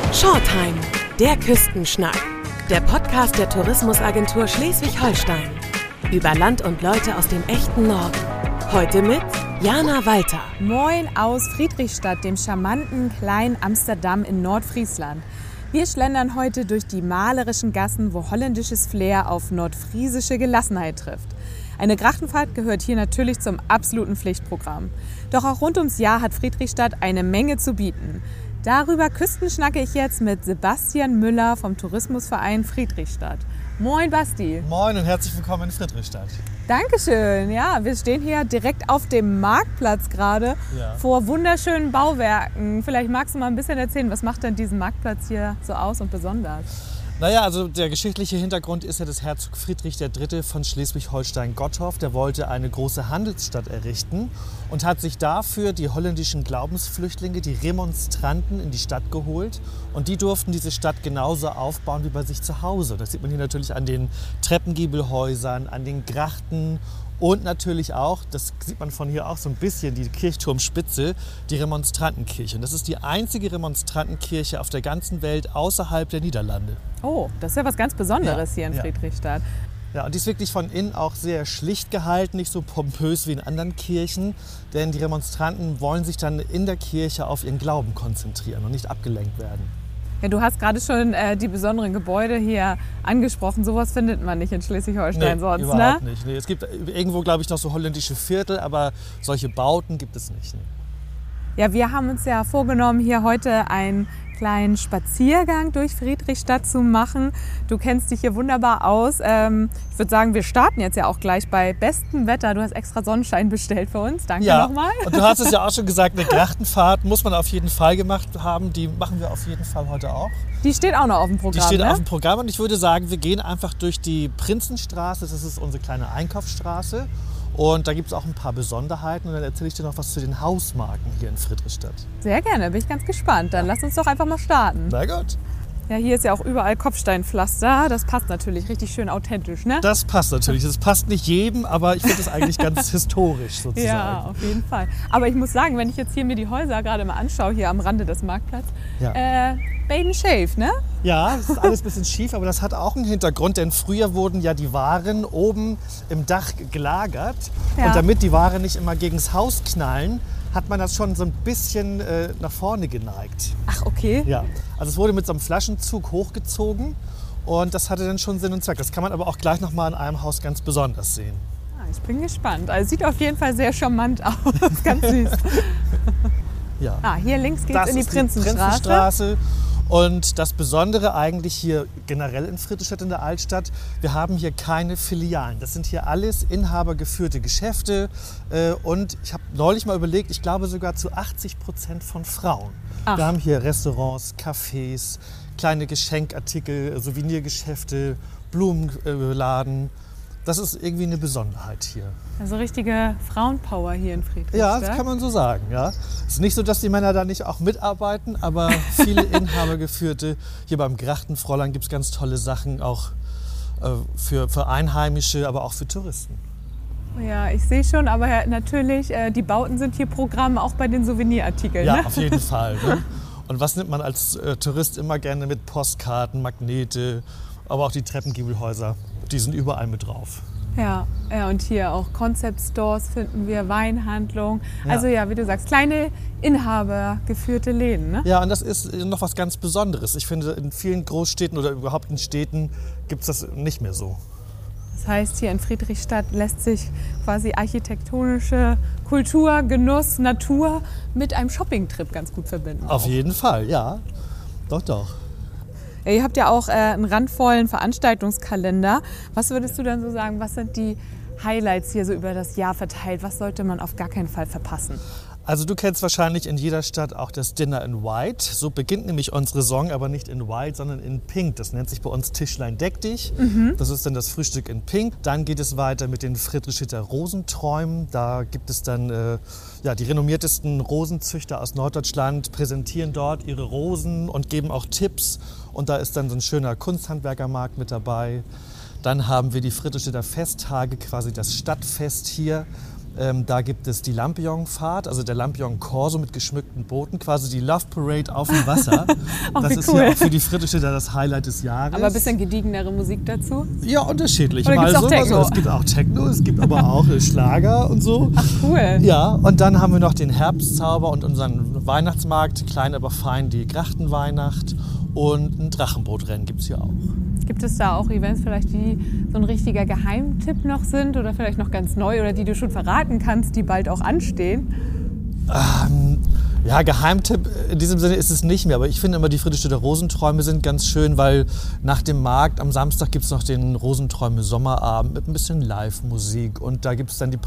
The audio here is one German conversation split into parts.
Shortime, der Küstenschnack. Der Podcast der Tourismusagentur Schleswig-Holstein. Über Land und Leute aus dem echten Norden. Heute mit Jana Walter. Moin aus Friedrichstadt, dem charmanten kleinen Amsterdam in Nordfriesland. Wir schlendern heute durch die malerischen Gassen, wo holländisches Flair auf nordfriesische Gelassenheit trifft. Eine Grachtenfahrt gehört hier natürlich zum absoluten Pflichtprogramm. Doch auch rund ums Jahr hat Friedrichstadt eine Menge zu bieten. Darüber küstenschnacke ich jetzt mit Sebastian Müller vom Tourismusverein Friedrichstadt. Moin Basti. Moin und herzlich willkommen in Friedrichstadt. Dankeschön. Ja, wir stehen hier direkt auf dem Marktplatz gerade vor wunderschönen Bauwerken. Vielleicht magst du mal ein bisschen erzählen, was macht denn diesen Marktplatz hier so aus und besonders? Naja, also der geschichtliche Hintergrund ist ja, dass Herzog Friedrich III. Von Schleswig-Holstein-Gottorf, der wollte eine große Handelsstadt errichten und hat sich dafür die holländischen Glaubensflüchtlinge, die Remonstranten, in die Stadt geholt. Und die durften diese Stadt genauso aufbauen wie bei sich zu Hause. Das sieht man hier natürlich an den Treppengiebelhäusern, an den Grachten. Und natürlich auch, das sieht man von hier auch so ein bisschen, die Kirchturmspitze, die Remonstrantenkirche. Und das ist die einzige Remonstrantenkirche auf der ganzen Welt außerhalb der Niederlande. Oh, das ist ja was ganz Besonderes hier in Friedrichstadt. Ja, und die ist wirklich von innen auch sehr schlicht gehalten, nicht so pompös wie in anderen Kirchen. Denn die Remonstranten wollen sich dann in der Kirche auf ihren Glauben konzentrieren und nicht abgelenkt werden. Ja, du hast gerade schon die besonderen Gebäude hier angesprochen. Sowas findet man nicht in Schleswig-Holstein sonst, überhaupt ne? nicht. Nee, es gibt irgendwo, glaube ich, noch so holländische Viertel, aber solche Bauten gibt es nicht. Ne? Ja, wir haben uns ja vorgenommen, hier heute einen kleinen Spaziergang durch Friedrichstadt zu machen. Du kennst dich hier wunderbar aus. Ich würde sagen, wir starten jetzt ja auch gleich bei bestem Wetter. Du hast extra Sonnenschein bestellt für uns. Danke nochmal. Und du hast es ja auch schon gesagt, eine Grachtenfahrt muss man auf jeden Fall gemacht haben. Die machen wir auf jeden Fall heute auch. Die steht auch noch auf dem Programm. Die steht auf dem Programm und ich würde sagen, wir gehen einfach durch die Prinzenstraße. Das ist unsere kleine Einkaufsstraße. Und da gibt es auch ein paar Besonderheiten und dann erzähle ich dir noch was zu den Hausmarken hier in Friedrichstadt. Sehr gerne, bin ich ganz gespannt. Dann lass uns doch einfach mal starten. Na gut. Ja, hier ist ja auch überall Kopfsteinpflaster. Das passt natürlich richtig schön authentisch, ne? Das passt natürlich. Das passt nicht jedem, aber ich finde das eigentlich ganz historisch sozusagen. Ja, auf jeden Fall. Aber ich muss sagen, wenn ich jetzt hier mir die Häuser gerade mal anschaue, hier am Rande des Marktplatzes, Baden Shave, ne? Ja, das ist alles ein bisschen schief, aber das hat auch einen Hintergrund, denn früher wurden ja die Waren oben im Dach gelagert. Ja. Und damit die Waren nicht immer gegens Haus knallen, hat man das schon so ein bisschen nach vorne geneigt. Ach, okay. Ja, also es wurde mit so einem Flaschenzug hochgezogen und das hatte dann schon Sinn und Zweck. Das kann man aber auch gleich noch mal in einem Haus ganz besonders sehen. Ich bin gespannt. Also sieht auf jeden Fall sehr charmant aus, ganz süß. Ja. Hier links geht es in die Prinzenstraße. Und das Besondere eigentlich hier generell in Friedrichstadt in der Altstadt, wir haben hier keine Filialen. Das sind hier alles inhabergeführte Geschäfte. Und ich habe neulich mal überlegt, ich glaube sogar zu 80% von Frauen. Ach. Wir haben hier Restaurants, Cafés, kleine Geschenkartikel, Souvenirgeschäfte, Blumenladen. Das ist irgendwie eine Besonderheit hier. Also richtige Frauenpower hier in Friedrichstadt. Ja, das kann man so sagen. Ja. Es ist nicht so, dass die Männer da nicht auch mitarbeiten, aber viele Inhabergeführte. Hier beim Grachtenfräulein gibt es ganz tolle Sachen, auch für Einheimische, aber auch für Touristen. Ja, ich sehe schon, aber natürlich, die Bauten sind hier Programm, auch bei den Souvenirartikeln. Ja, ne? Auf jeden Fall. Ne? Und was nimmt man als Tourist immer gerne mit? Postkarten, Magnete, aber auch die Treppengiebelhäuser. Die sind überall mit drauf. Ja, und hier auch Concept Stores finden wir, Weinhandlung. Ja. Also ja, wie du sagst, kleine inhabergeführte Läden. Ne? Ja, und das ist noch was ganz Besonderes. Ich finde, in vielen Großstädten oder überhaupt in Städten gibt es das nicht mehr so. Das heißt, hier in Friedrichstadt lässt sich quasi architektonische Kultur, Genuss, Natur mit einem Shoppingtrip ganz gut verbinden. Auf jeden Fall, ja. Doch. Ja, ihr habt ja auch einen randvollen Veranstaltungskalender. Was würdest du dann so sagen, was sind die Highlights hier so über das Jahr verteilt? Was sollte man auf gar keinen Fall verpassen? Also du kennst wahrscheinlich in jeder Stadt auch das Dinner in White. So beginnt nämlich unsere Saison, aber nicht in White, sondern in Pink. Das nennt sich bei uns Tischlein deck dich. Das ist dann das Frühstück in Pink. Dann geht es weiter mit den Friedrichstädter Rosenträumen. Da gibt es dann die renommiertesten Rosenzüchter aus Norddeutschland, präsentieren dort ihre Rosen und geben auch Tipps. Und da ist dann so ein schöner Kunsthandwerkermarkt mit dabei. Dann haben wir die Friedrichstädter Festtage, quasi das Stadtfest hier. Da gibt es die Lampion-Fahrt, also der Lampion-Corso mit geschmückten Booten, quasi die Love Parade auf dem Wasser. Das ist cool. ja auch für die Friedrichstädter das Highlight des Jahres. Aber ein bisschen gediegenere Musik dazu? Ja, unterschiedlich. Oder gibt's auch Techno? Es gibt auch Techno, es gibt aber auch Schlager und so. Ach, cool. Ja, und dann haben wir noch den Herbstzauber und unseren Weihnachtsmarkt, klein aber fein, die Grachtenweihnacht und ein Drachenbootrennen gibt es hier auch. Gibt es da auch Events vielleicht, die so ein richtiger Geheimtipp noch sind oder vielleicht noch ganz neu oder die du schon verraten kannst, die bald auch anstehen? Ja, Geheimtipp in diesem Sinne ist es nicht mehr, aber ich finde immer, die Friedrichstädter Rosenträume sind ganz schön, weil nach dem Markt am Samstag gibt es noch den Rosenträume Sommerabend mit ein bisschen Live-Musik und da gibt es dann die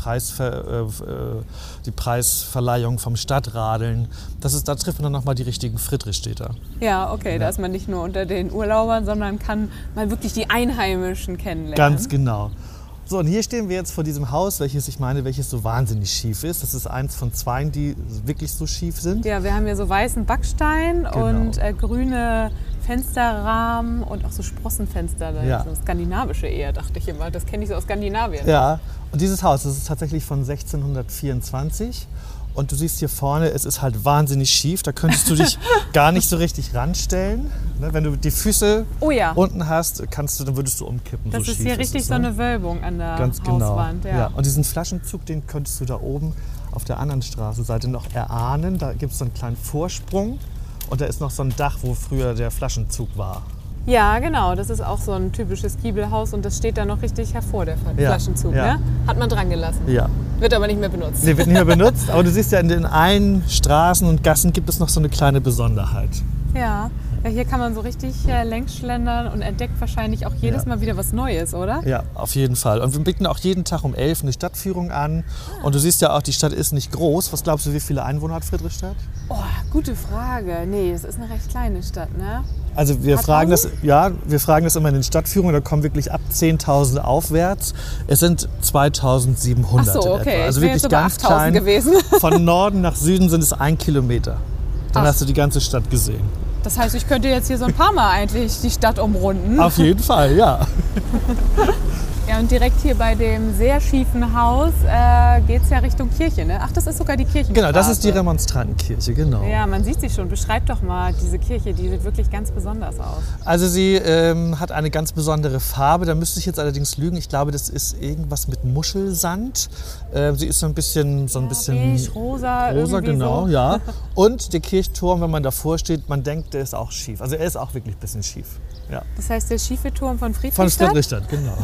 Preisverleihung vom Stadtradeln. Da trifft man dann nochmal die richtigen Friedrichstädter. Ja, okay, da ist man nicht nur unter den Urlaubern, sondern kann mal wirklich die Einheimischen kennenlernen. Ganz genau. So, und hier stehen wir jetzt vor diesem Haus, welches so wahnsinnig schief ist. Das ist eins von zwei, die wirklich so schief sind. Ja, wir haben hier so weißen Backstein und grüne Fensterrahmen und auch so Sprossenfenster. Ja. So skandinavische eher, dachte ich immer. Das kenne ich so aus Skandinavien. Ja, und dieses Haus, das ist tatsächlich von 1624. Und du siehst hier vorne, es ist halt wahnsinnig schief. Da könntest du dich gar nicht so richtig ranstellen. Wenn du die Füße unten hast, dann würdest du umkippen. Das so ist schief hier richtig so eine Wölbung an der Ganz genau. Hauswand. Ja. Und diesen Flaschenzug, den könntest du da oben auf der anderen Straßenseite noch erahnen. Da gibt es so einen kleinen Vorsprung und da ist noch so ein Dach, wo früher der Flaschenzug war. Ja, genau. Das ist auch so ein typisches Giebelhaus und das steht da noch richtig hervor, der Flaschenzug. Ja. Ne? Hat man dran gelassen. Ja. Wird aber nicht mehr benutzt. Nee, wird nicht mehr benutzt, aber du siehst ja, in den einen Straßen und Gassen gibt es noch so eine kleine Besonderheit. Ja, hier kann man so richtig längs schlendern und entdeckt wahrscheinlich auch jedes Mal wieder was Neues, oder? Ja, auf jeden Fall. Und wir bieten auch jeden Tag um 11 eine Stadtführung an. Und du siehst ja auch, die Stadt ist nicht groß. Was glaubst du, wie viele Einwohner hat Friedrichstadt? Oh, gute Frage. Nee, es ist eine recht kleine Stadt, ne? Also wir fragen das immer in den Stadtführungen, da kommen wirklich ab 10.000 aufwärts. Es sind 2.700 Ach so, okay. in etwa. Also ich wirklich jetzt ganz klein. Gewesen. Von Norden nach Süden sind es 1 Kilometer. Dann hast du die ganze Stadt gesehen. Das heißt, ich könnte jetzt hier so ein paar Mal eigentlich die Stadt umrunden. Auf jeden Fall, ja. Ja, und direkt hier bei dem sehr schiefen Haus geht es ja Richtung Kirche, ne? Ach, das ist sogar die Kirchenstraße. Genau, das ist die Remonstrantenkirche, genau. Ja, man sieht sie schon. Beschreib doch mal diese Kirche, die sieht wirklich ganz besonders aus. Also sie hat eine ganz besondere Farbe, da müsste ich jetzt allerdings lügen. Ich glaube, das ist irgendwas mit Muschelsand. Sie ist so ein bisschen beige, rosa genau, so. Ja. Und der Kirchturm, wenn man davor steht, man denkt, der ist auch schief. Also er ist auch wirklich ein bisschen schief. Ja. Das heißt, der schiefe Turm von Friedrichstadt? Von Friedrichstadt, genau.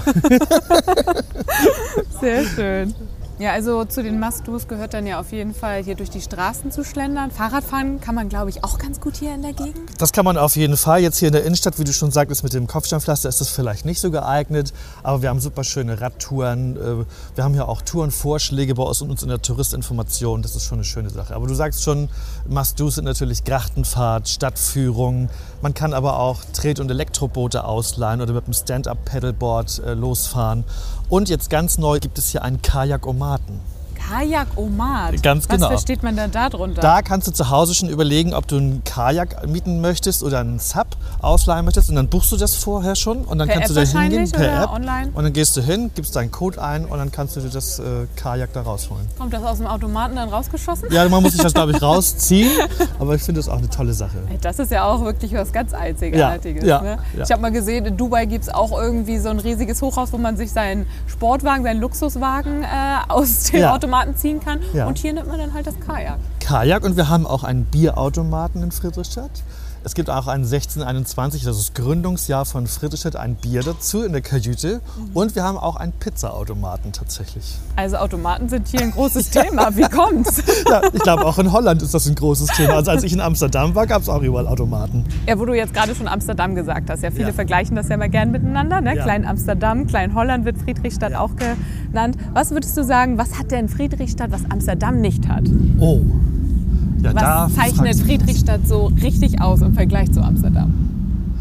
Sehr schön. Ja, also zu den Must-Dos gehört dann ja auf jeden Fall hier durch die Straßen zu schlendern. Fahrradfahren kann man, glaube ich, auch ganz gut hier in der Gegend. Das kann man auf jeden Fall. Jetzt hier in der Innenstadt, wie du schon sagtest, mit dem Kopfsteinpflaster ist das vielleicht nicht so geeignet. Aber wir haben super schöne Radtouren. Wir haben ja auch Tourenvorschläge bei uns in der Touristinformation. Das ist schon eine schöne Sache. Aber du sagst schon, Must-Dos sind natürlich Grachtenfahrt, Stadtführung. Man kann aber auch Tret- und Elektroboote ausleihen oder mit einem Stand-Up-Paddleboard losfahren. Und jetzt ganz neu gibt es hier einen Kajakomaten. Kajakomat? Ganz genau. Was versteht man denn da drunter? Da kannst du zu Hause schon überlegen, ob du einen Kajak mieten möchtest oder einen Sub ausleihen möchtest. Und dann buchst du das vorher schon. Und dann kannst du da hingehen per App. Online? Und dann gehst du hin, gibst deinen Code ein und dann kannst du dir das Kajak da rausholen. Kommt das aus dem Automaten dann rausgeschossen? Ja, man muss sich das, glaube ich, rausziehen. Aber ich finde das auch eine tolle Sache. Das ist ja auch wirklich was ganz Einzigartiges. Ja, ne? ja. Ich habe mal gesehen, in Dubai gibt es auch irgendwie so ein riesiges Hochhaus, wo man sich seinen Sportwagen, seinen Luxuswagen aus dem Automaten ziehen kann. Ja. Und hier nimmt man dann halt das Kajak. Und wir haben auch einen Bierautomaten in Friedrichstadt. Es gibt auch ein 1621, das ist das Gründungsjahr von Friedrichstadt, ein Bier dazu in der Kajüte. Und wir haben auch einen Pizzaautomaten tatsächlich. Also Automaten sind hier ein großes Thema. Wie kommt's? Ja, ich glaube auch in Holland ist das ein großes Thema. Also als ich in Amsterdam war, gab es auch überall Automaten. Ja, wo du jetzt gerade schon Amsterdam gesagt hast. Ja, viele vergleichen das ja mal gern miteinander. Ne? Ja. Klein Amsterdam, Klein Holland wird Friedrichstadt auch genannt. Was würdest du sagen, was hat denn Friedrichstadt, was Amsterdam nicht hat? Oh. Ja, was zeichnet Friedrichstadt so richtig aus im Vergleich zu Amsterdam?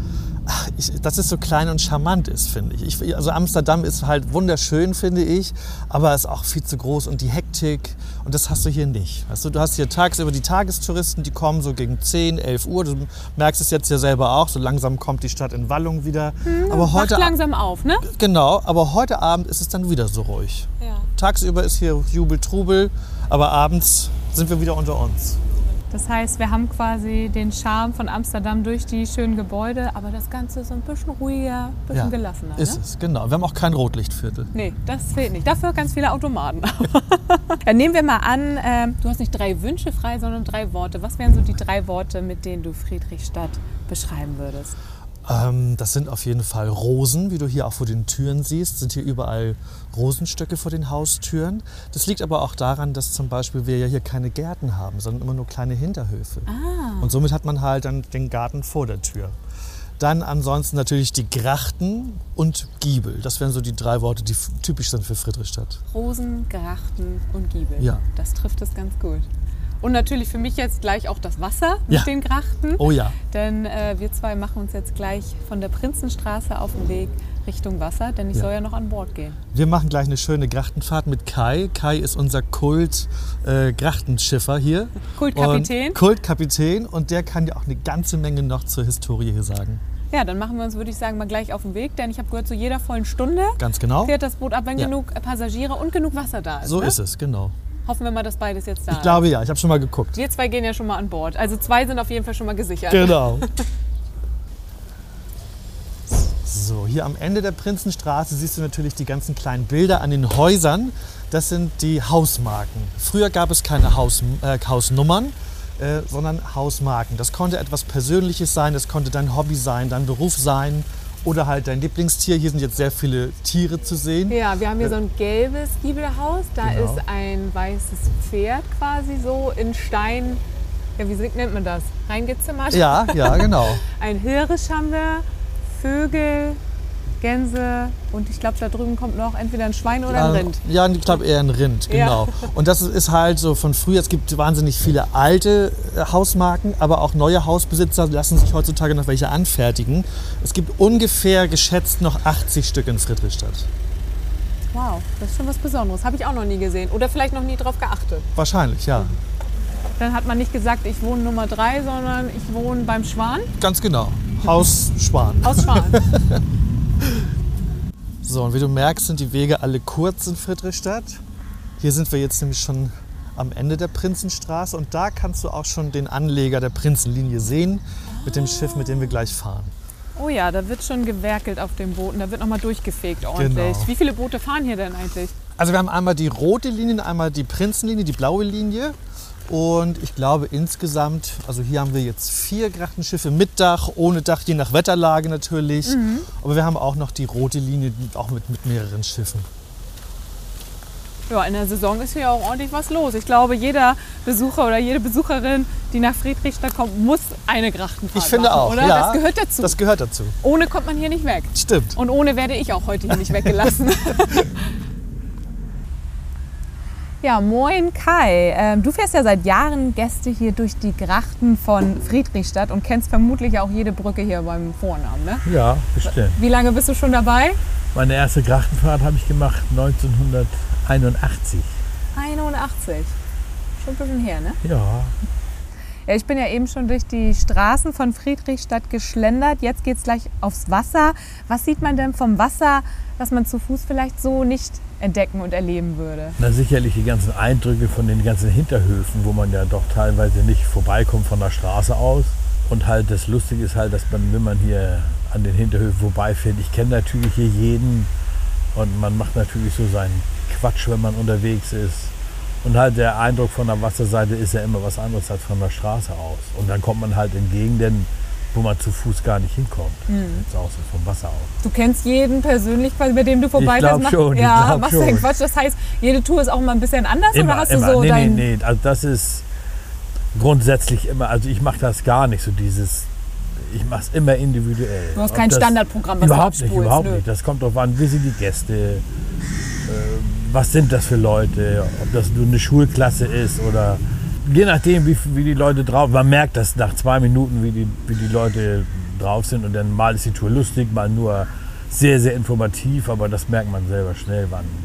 dass es so klein und charmant ist, finde ich. Also Amsterdam ist halt wunderschön, finde ich, aber es ist auch viel zu groß und die Hektik und das hast du hier nicht. Weißt du hast hier tagsüber die Tagestouristen, die kommen so gegen 10, 11 Uhr. Du merkst es jetzt ja selber auch, so langsam kommt die Stadt in Wallung wieder. Aber heute Wacht langsam auf, ne? Genau, aber heute Abend ist es dann wieder so ruhig. Ja. Tagsüber ist hier Jubel, Trubel, aber abends sind wir wieder unter uns. Das heißt, wir haben quasi den Charme von Amsterdam durch die schönen Gebäude, aber das Ganze ist so ein bisschen ruhiger, ein bisschen gelassener. Ist es, genau. Wir haben auch kein Rotlichtviertel. Nee, das fehlt nicht. Dafür ganz viele Automaten. Dann nehmen wir mal an, du hast nicht 3 Wünsche frei, sondern 3 Worte. Was wären so die 3 Worte, mit denen du Friedrichstadt beschreiben würdest? Das sind auf jeden Fall Rosen, wie du hier auch vor den Türen siehst, sind hier überall Rosenstöcke vor den Haustüren. Das liegt aber auch daran, dass zum Beispiel wir ja hier keine Gärten haben, sondern immer nur kleine Hinterhöfe. Und somit hat man halt dann den Garten vor der Tür. Dann ansonsten natürlich die Grachten und Giebel. Das wären so die 3 Worte, die typisch sind für Friedrichstadt. Rosen, Grachten und Giebel. Ja. Das trifft es ganz gut. Und natürlich für mich jetzt gleich auch das Wasser mit den Grachten. Oh ja. Denn wir 2 machen uns jetzt gleich von der Prinzenstraße auf den Weg Richtung Wasser, denn ich soll ja noch an Bord gehen. Wir machen gleich eine schöne Grachtenfahrt mit Kai. Kai ist unser Kult-Grachtenschiffer hier. Kultkapitän. Kultkapitän und der kann ja auch eine ganze Menge noch zur Historie hier sagen. Ja, dann machen wir uns, würde ich sagen, mal gleich auf den Weg, denn ich habe gehört, zu jeder vollen Stunde Ganz genau. fährt das Boot ab, wenn genug Passagiere und genug Wasser da ist. So ne? ist es, genau. Hoffen wir mal, dass beides jetzt da ist. Ich glaube ja, ich habe schon mal geguckt. Wir 2 gehen ja schon mal an Bord. Also 2 sind auf jeden Fall schon mal gesichert. Genau. So, hier am Ende der Prinzenstraße siehst du natürlich die ganzen kleinen Bilder an den Häusern. Das sind die Hausmarken. Früher gab es keine Hausnummern, sondern Hausmarken. Das konnte etwas Persönliches sein, das konnte dein Hobby sein, dein Beruf sein oder halt dein Lieblingstier. Hier sind jetzt sehr viele Tiere zu sehen. Ja, wir haben hier so ein gelbes Giebelhaus. Da ist ein weißes Pferd quasi so in Stein, ja, wie nennt man das? Reingezimmert? Ja, genau. Ein Hirsch haben wir, Vögel, Gänse und ich glaube, da drüben kommt noch entweder ein Schwein oder ein Rind. Ja, ich glaube eher ein Rind, genau. Ja. Und das ist halt so von früher. Es gibt wahnsinnig viele alte Hausmarken, aber auch neue Hausbesitzer lassen sich heutzutage noch welche anfertigen. Es gibt ungefähr geschätzt noch 80 Stück in Friedrichstadt. Wow, das ist schon was Besonderes. Habe ich auch noch nie gesehen oder vielleicht noch nie drauf geachtet. Wahrscheinlich, ja. Dann hat man nicht gesagt, ich wohne Nummer 3, sondern ich wohne beim Schwan. Ganz genau. Haus Schwan. Haus Schwan. So, und wie du merkst, sind die Wege alle kurz in Friedrichstadt. Hier sind wir jetzt nämlich schon am Ende der Prinzenstraße und da kannst du auch schon den Anleger der Prinzenlinie sehen mit dem Schiff, mit dem wir gleich fahren. Oh ja, da wird schon gewerkelt auf den Booten, da wird nochmal durchgefegt ordentlich. Genau. Wie viele Boote fahren hier denn eigentlich? Also wir haben einmal die rote Linie, einmal die Prinzenlinie, die blaue Linie. Und ich glaube insgesamt, also hier haben wir jetzt 4 Grachtenschiffe mit Dach, ohne Dach, je nach Wetterlage natürlich. Aber wir haben auch noch die rote Linie, auch mit mehreren Schiffen. Ja, in der Saison ist hier auch ordentlich was los. Ich glaube, jeder Besucher oder jede Besucherin, die nach Friedrichstadt kommt, muss eine Grachtenfahrt Ich finde machen, auch, oder? ja. Das gehört dazu. Das gehört dazu. Ohne kommt man hier nicht weg. Stimmt. Und ohne werde ich auch heute hier nicht weggelassen. Ja, moin Kai. Du fährst ja seit Jahren Gäste hier durch die Grachten von Friedrichstadt und kennst vermutlich auch jede Brücke hier beim Vornamen, ne? Ja, bestimmt. Wie lange bist du schon dabei? Meine erste Grachtenfahrt habe ich gemacht 1981. 81. Schon ein bisschen her, ne? Ja. Ja, ich bin ja eben schon durch die Straßen von Friedrichstadt geschlendert. Jetzt geht's gleich aufs Wasser. Was sieht man denn vom Wasser, was man zu Fuß vielleicht so nicht entdecken und erleben würde? Na, sicherlich die ganzen Eindrücke von den ganzen Hinterhöfen, wo man ja doch teilweise nicht vorbeikommt von der Straße aus. Und halt das Lustige ist halt, dass man, wenn man hier an den Hinterhöfen vorbeifährt, ich kenne natürlich hier jeden und man macht natürlich so seinen Quatsch, wenn man unterwegs ist. Und halt der Eindruck von der Wasserseite ist ja immer was anderes als von der Straße aus. Und dann kommt man halt in Gegenden, wo man zu Fuß gar nicht hinkommt. Jetzt auch so vom Wasser aus. Du kennst jeden persönlich, bei dem du vorbeifährst? Ich glaube schon. Ja, machst du den Quatsch. Das heißt, jede Tour ist auch mal ein bisschen anders? Immer, oder hast immer. du so Nee. Also das ist grundsätzlich immer, also ich mache das gar nicht so dieses, ich mache es immer individuell. Du hast kein Standardprogramm, was überhaupt du nicht, überhaupt nicht. Das kommt drauf an, wie sind die Gäste, was sind das für Leute, ob das nur eine Schulklasse ist oder je nachdem, wie die Leute drauf. Man merkt das nach 2 Minuten, wie die Leute drauf sind. Und dann mal ist die Tour lustig, mal nur sehr, sehr informativ. Aber das merkt man selber schnell,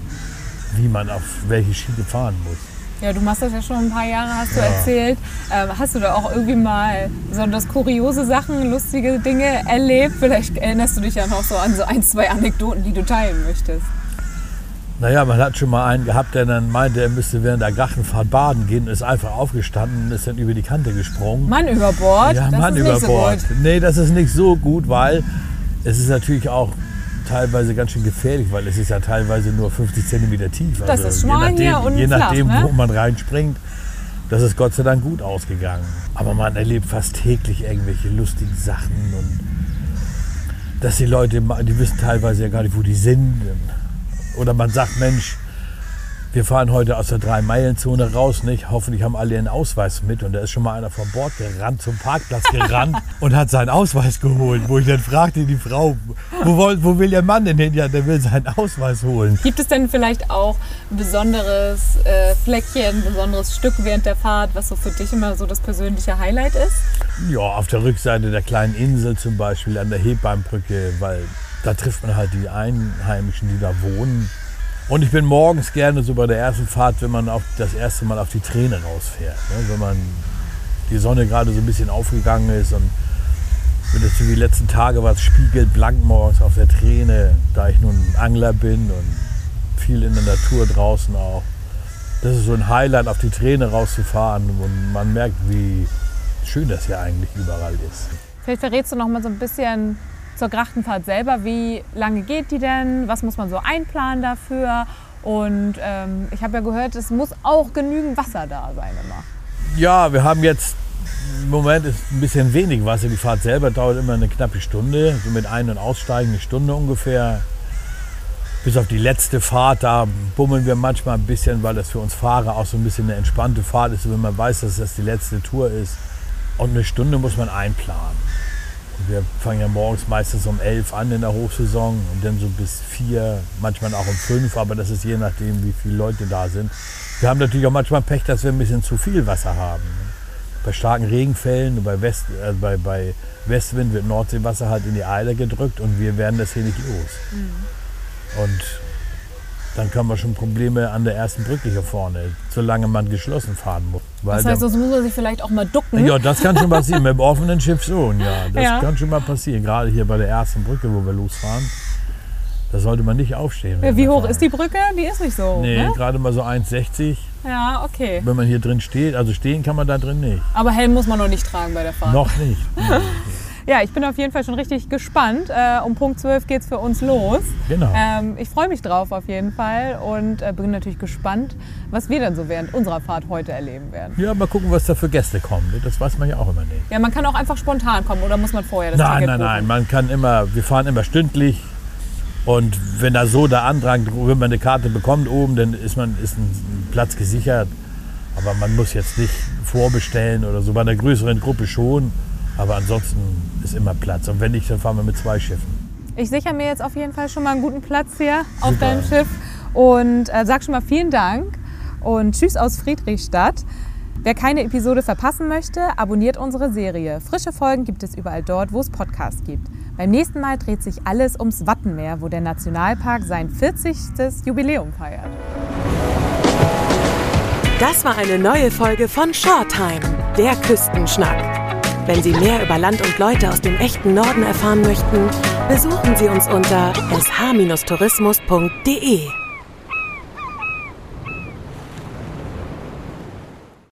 wie man auf welche Schiene fahren muss. Ja, du machst das ja schon ein paar Jahre, hast du erzählt. Hast du da auch irgendwie mal besonders kuriose Sachen, lustige Dinge erlebt? Vielleicht erinnerst du dich ja noch so an so 1, 2 Anekdoten, die du teilen möchtest. Naja, man hat schon mal einen gehabt, der dann meinte, er müsste während der Grachenfahrt baden gehen und ist einfach aufgestanden und ist dann über die Kante gesprungen. Mann über Bord? Ja, das Mann ist über nicht Bord. So gut. Nee, das ist nicht so gut, weil es ist natürlich auch teilweise ganz schön gefährlich, weil es ist ja teilweise nur 50 cm tief. Das ist schmal hier und je nachdem, flach, ne? wo man reinspringt, das ist Gott sei Dank gut ausgegangen. Aber man erlebt fast täglich irgendwelche lustigen Sachen und dass die Leute, die wissen teilweise ja gar nicht, wo die sind. Oder man sagt, Mensch, wir fahren heute aus der 3-Meilen-Zone raus, nicht? Hoffentlich haben alle ihren Ausweis mit. Und da ist schon mal einer vom Bord gerannt, zum Parkplatz gerannt und hat seinen Ausweis geholt. Wo ich dann fragte die Frau, wo will der Mann denn hin? Ja, der will seinen Ausweis holen. Gibt es denn vielleicht auch ein besonderes Fleckchen, ein besonderes Stück während der Fahrt, was so für dich immer so das persönliche Highlight ist? Ja, auf der Rückseite der kleinen Insel zum Beispiel, an der Hebammenbrücke, weil da trifft man halt die Einheimischen, die da wohnen. Und ich bin morgens gerne so bei der ersten Fahrt, wenn man das erste Mal auf die Träne rausfährt. Ne? Wenn man die Sonne gerade so ein bisschen aufgegangen ist und wenn das so wie die letzten Tage war, es spiegelt blank morgens auf der Träne, da ich nun Angler bin und viel in der Natur draußen auch. Das ist so ein Highlight, auf die Träne rauszufahren und man merkt, wie schön das hier eigentlich überall ist. Vielleicht verrätst du noch mal so ein bisschen zur Grachtenfahrt selber. Wie lange geht die denn? Was muss man so einplanen dafür? Und ich habe ja gehört, es muss auch genügend Wasser da sein immer. Ja, wir haben jetzt, im Moment ist ein bisschen wenig Wasser. Die Fahrt selber dauert immer eine knappe Stunde. So mit Ein- und Aussteigen eine Stunde ungefähr. Bis auf die letzte Fahrt, da bummeln wir manchmal ein bisschen, weil das für uns Fahrer auch so ein bisschen eine entspannte Fahrt ist, wenn man weiß, dass das die letzte Tour ist. Und eine Stunde muss man einplanen. Wir fangen ja morgens meistens um 11 an in der Hochsaison und dann so bis 4, manchmal auch um 5, aber das ist je nachdem, wie viele Leute da sind. Wir haben natürlich auch manchmal Pech, dass wir ein bisschen zu viel Wasser haben. Bei starken Regenfällen, bei Westwind wird Nordseewasser halt in die Eiler gedrückt und wir werden das hier nicht los. Und dann kann man schon Probleme an der ersten Brücke hier vorne, solange man geschlossen fahren muss. Das heißt, sonst muss man sich vielleicht auch mal ducken? Ja, das kann schon passieren, mit dem offenen Schiff schon, ja. Das kann schon mal passieren, gerade hier bei der ersten Brücke, wo wir losfahren. Da sollte man nicht aufstehen. Ja, wie hoch ist die Brücke? Die ist nicht so hoch, nee, ne? Gerade mal so 1,60. Ja, okay. Wenn man hier drin steht, also stehen kann man da drin nicht. Aber Helm muss man noch nicht tragen bei der Fahrt? Noch nicht. Ja, ich bin auf jeden Fall schon richtig gespannt. Um Punkt 12 geht es für uns los. Genau. Ich freue mich drauf auf jeden Fall und bin natürlich gespannt, was wir dann so während unserer Fahrt heute erleben werden. Ja, mal gucken, was da für Gäste kommen. Das weiß man ja auch immer nicht. Ja, man kann auch einfach spontan kommen oder muss man vorher das Ticket buchen? Nein, man kann immer, wir fahren immer stündlich. Und wenn da so der Andrang, wenn man eine Karte bekommt oben, dann ist ein Platz gesichert. Aber man muss jetzt nicht vorbestellen oder so. Bei einer größeren Gruppe schon. Aber ansonsten ist immer Platz. Und wenn nicht, dann fahren wir mit 2 Schiffen. Ich sichere mir jetzt auf jeden Fall schon mal einen guten Platz hier auf deinem Schiff. Und sag schon mal vielen Dank und tschüss aus Friedrichstadt. Wer keine Episode verpassen möchte, abonniert unsere Serie. Frische Folgen gibt es überall dort, wo es Podcasts gibt. Beim nächsten Mal dreht sich alles ums Wattenmeer, wo der Nationalpark sein 40. Jubiläum feiert. Das war eine neue Folge von Shoretime, der Küstenschnack. Wenn Sie mehr über Land und Leute aus dem echten Norden erfahren möchten, besuchen Sie uns unter sh-tourismus.de.